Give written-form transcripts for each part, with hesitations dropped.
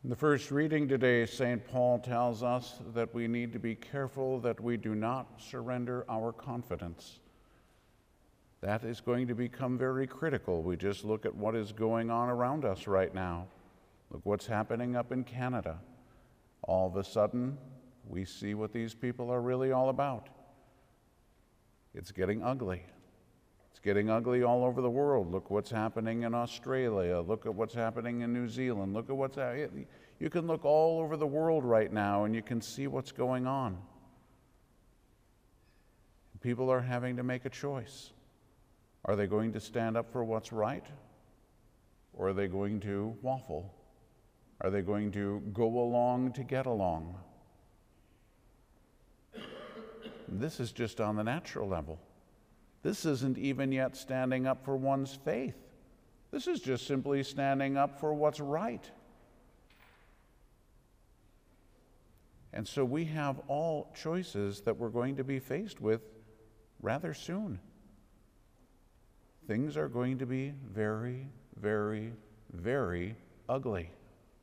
In the first reading today, St. Paul tells us that we need to be careful that we do not surrender our confidence. That is going to become very critical. We just look at what is going on around us right now. Look what's happening up in Canada. All of a sudden, we see what these people are really all about. It's getting ugly. It's getting ugly all over the world. Look what's happening in Australia. Look at what's happening in New Zealand. Look at what's happening. You can look all over the world right now and you can see what's going on. People are having to make a choice. Are they going to stand up for what's right? Or are they going to waffle? Are they going to go along to get along? This is just on the natural level. This isn't even yet standing up for one's faith. This is just simply standing up for what's right. And so we have all choices that we're going to be faced with rather soon. Things are going to be very, very, very ugly.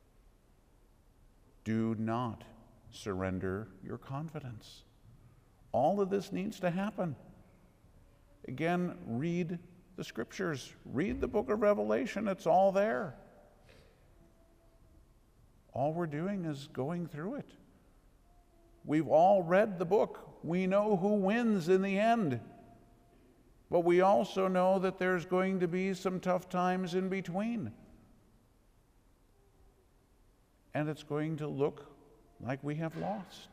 Do not surrender your confidence. All of this needs to happen. Again, read the scriptures. Read the book of Revelation. It's all there. All we're doing is going through it. We've all read the book. We know who wins in the end. But we also know that there's going to be some tough times in between. And it's going to look like we have lost.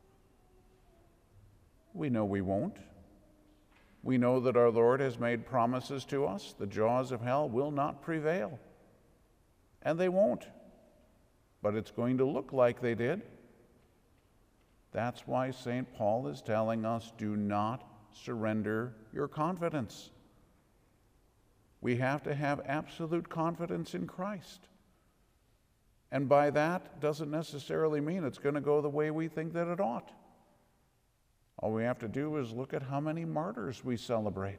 We know we won't. We know that our Lord has made promises to us. The jaws of hell will not prevail. And they won't. But it's going to look like they did. That's why St. Paul is telling us, do not surrender your confidence. We have to have absolute confidence in Christ. And by that doesn't necessarily mean it's going to go the way we think that it ought. All we have to do is look at how many martyrs we celebrate.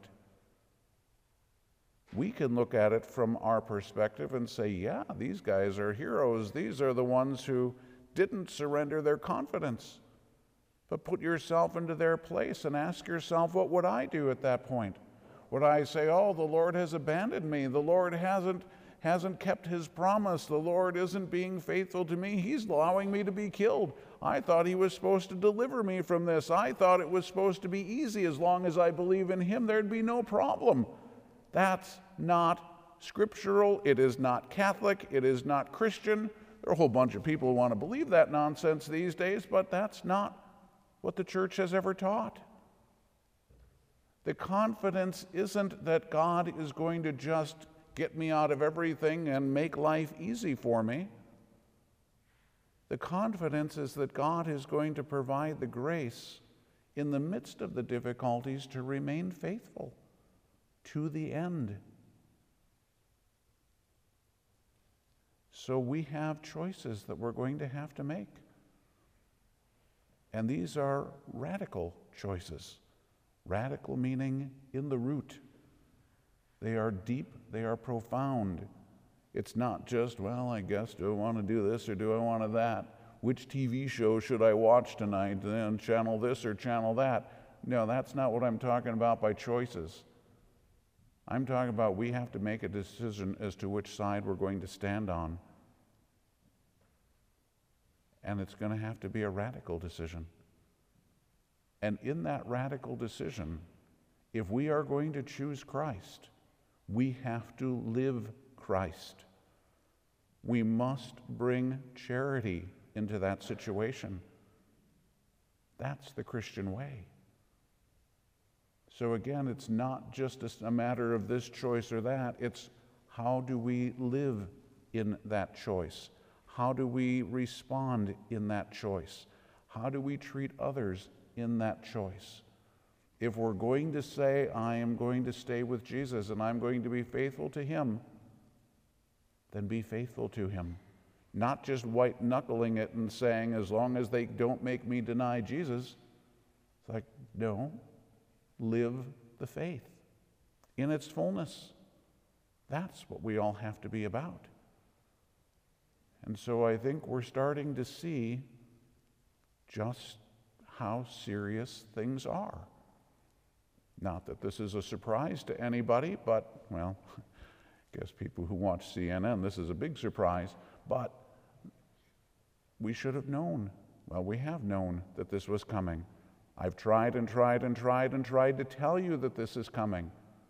We can look at it from our perspective and say, yeah, these guys are heroes. These are the ones who didn't surrender their confidence. But put yourself into their place and ask yourself, what would I do at that point? Would I say, oh, the Lord has abandoned me. The Lord hasn't kept his promise. The Lord isn't being faithful to me. He's allowing me to be killed. I thought he was supposed to deliver me from this. I thought it was supposed to be easy. As long as I believe in him, there'd be no problem. That's not scriptural. It is not Catholic. It is not Christian. There are a whole bunch of people who want to believe that nonsense these days, but that's not what the church has ever taught. The confidence isn't that God is going to just get me out of everything and make life easy for me. The confidence is that God is going to provide the grace in the midst of the difficulties to remain faithful to the end. So we have choices that we're going to have to make. And these are radical choices. Radical meaning in the root. They are deep, they are profound. It's not just, well, I guess, do I want to do this or do I want to that? Which TV show should I watch tonight? Then channel this or channel that? No, that's not what I'm talking about by choices. I'm talking about we have to make a decision as to which side we're going to stand on. And it's going to have to be a radical decision. And in that radical decision, if we are going to choose Christ, we have to live Christ. We must bring charity into that situation. That's the Christian way. So again, it's not just a matter of this choice or that. It's how do we live in that choice? How do we respond in that choice? How do we treat others in that choice? If we're going to say, I am going to stay with Jesus and I'm going to be faithful to him, then be faithful to him. Not just white-knuckling it and saying, as long as they don't make me deny Jesus. It's like, no, live the faith in its fullness. That's what we all have to be about. And so I think we're starting to see just how serious things are. Not that this is a surprise to anybody, but, well, I guess people who watch CNN, this is a big surprise, but we should have known. Well, we have known that this was coming. I've tried and tried and tried and tried to tell you that this is coming.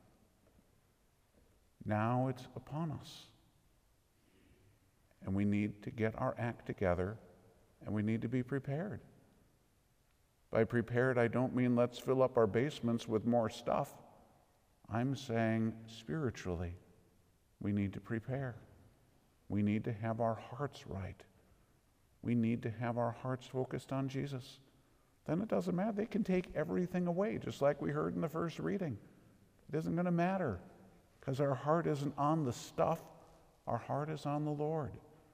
Now it's upon us. And we need to get our act together, and we need to be prepared. By prepared, I don't mean let's fill up our basements with more stuff. I'm saying spiritually, we need to prepare. We need to have our hearts right. We need to have our hearts focused on Jesus. Then it doesn't matter. They can take everything away, just like we heard in the first reading. It isn't going to matter because our heart isn't on the stuff. Our heart is on the Lord.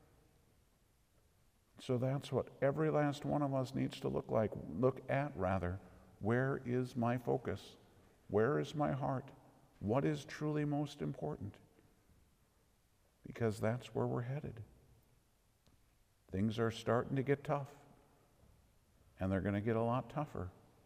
So that's what every last one of us needs to look at. Where is my focus? Where is my heart? What is truly most important? Because that's where we're headed. Things are starting to get tough, and they're going to get a lot tougher.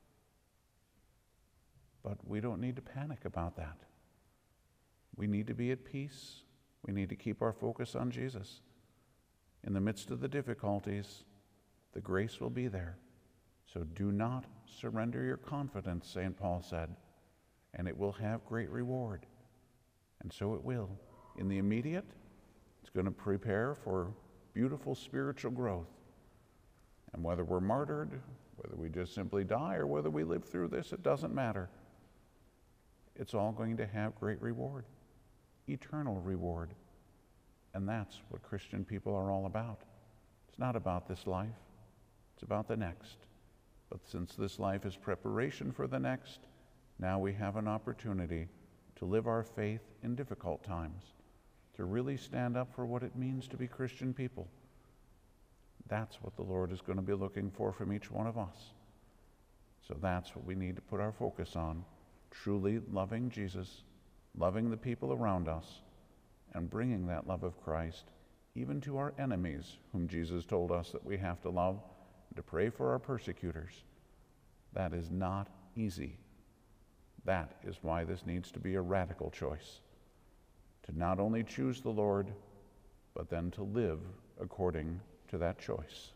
But we don't need to panic about that. We need to be at peace. We need to keep our focus on Jesus. In the midst of the difficulties, the grace will be there. So do not surrender your confidence, St. Paul said, and it will have great reward. And so it will. In the immediate, it's going to prepare for beautiful spiritual growth. And whether we're martyred, whether we just simply die, or whether we live through this, it doesn't matter. It's all going to have great reward, eternal reward. And that's what Christian people are all about. It's not about this life. It's about the next. But since this life is preparation for the next, now we have an opportunity to live our faith in difficult times, to really stand up for what it means to be Christian people. That's what the Lord is going to be looking for from each one of us. So that's what we need to put our focus on, truly loving Jesus, loving the people around us, and bringing that love of Christ even to our enemies, whom Jesus told us that we have to love, and to pray for our persecutors. That is not easy. That is why this needs to be a radical choice, to not only choose the Lord, but then to live according to that choice.